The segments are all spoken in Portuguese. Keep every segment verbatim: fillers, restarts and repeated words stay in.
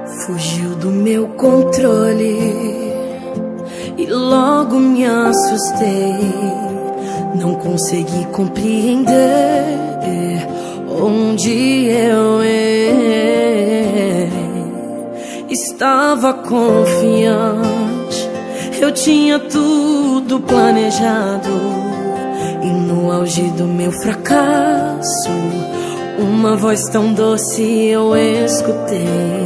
Fugiu do meu controle e logo me assustei. Não consegui compreender onde eu errei. Estava confiante, eu tinha tudo planejado, e no auge do meu fracasso, uma voz tão doce eu escutei.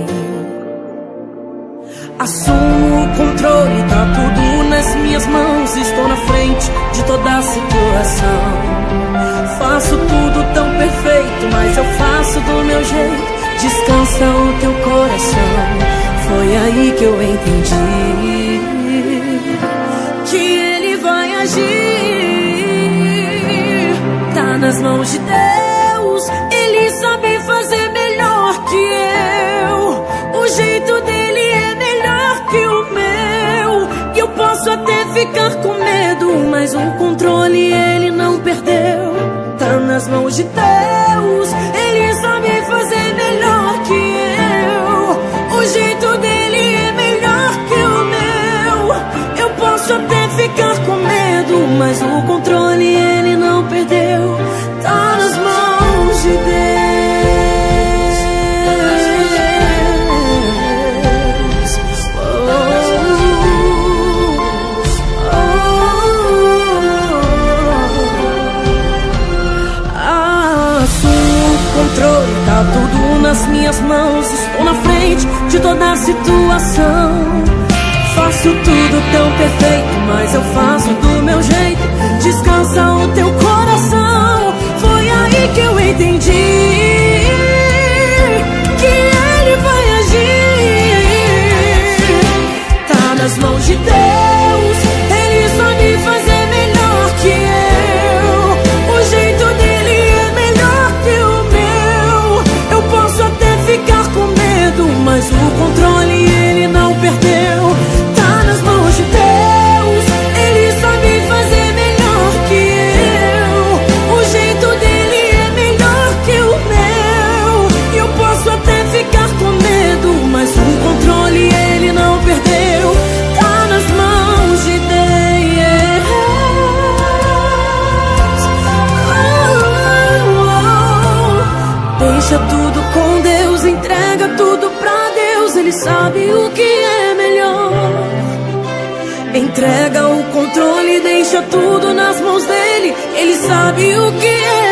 Assumo o controle, tá tudo nas minhas mãos. Estou na frente de toda a situação. Faço tudo tão perfeito, mas eu faço do meu jeito. Descansa o teu coração. Foi aí que eu entendi que ele vai agir. Tá nas mãos de Deus, ele sabe fazer melhor que eu. O jeito dele é melhor que o meu. E eu posso até ficar com medo, mas o controle ele não perdeu. Tá nas mãos de Deus, ele sabe fazer melhor que eu. O jeito dele é melhor que o meu. Eu posso até ficar com medo, mas o controle ele não perdeu. Tá nas mãos de Deus. Tá tudo nas minhas mãos, estou na frente de toda a situação. Faço tudo tão perfeito, mas eu faço do meu jeito. Descansa o teu coração. Foi aí que eu entendi que ele vai agir. Tá nas mãos de Deus, ele sabe fazer melhor que eu. O jeito dele é melhor que o meu. Eu posso até ficar com medo, mas o controle ele não perdeu. Tá nas mãos de Deus, ele sabe fazer melhor que eu. O jeito dele é melhor que o meu. Eu posso até ficar com medo, mas o controle ele não perdeu. Tá nas mãos de Deus. Deixa tudo com Deus, entrega tudo pra Deus. Ele sabe o que é melhor. Entrega o controle, deixa tudo nas mãos dele. Ele sabe o que é